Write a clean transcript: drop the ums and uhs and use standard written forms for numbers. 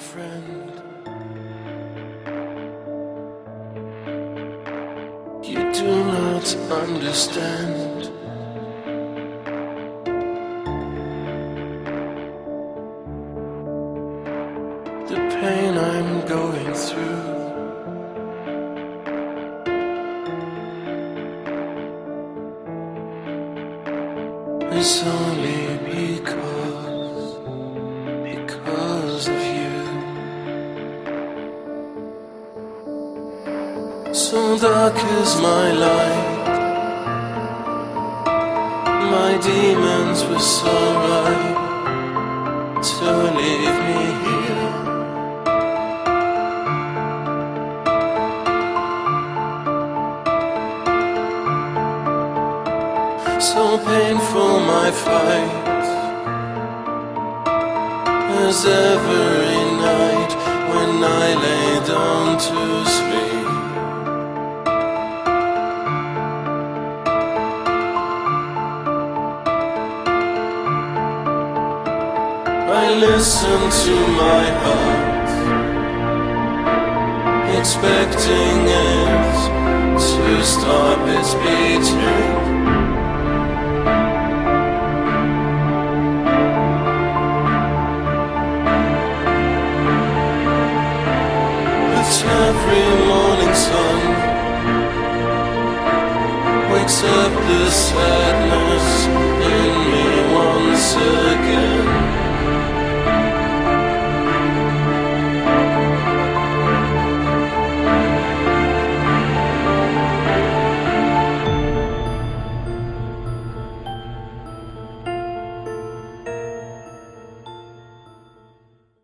friend. You do not understand. The pain I'm going through. It's only because of you. So dark is my light. My demons were so right to leave me here. So painful my fight, as every night when I lay down to sleep. I listen to my heart, expecting it to stop its beating. Every morning sun wakes up the sadness in me once again.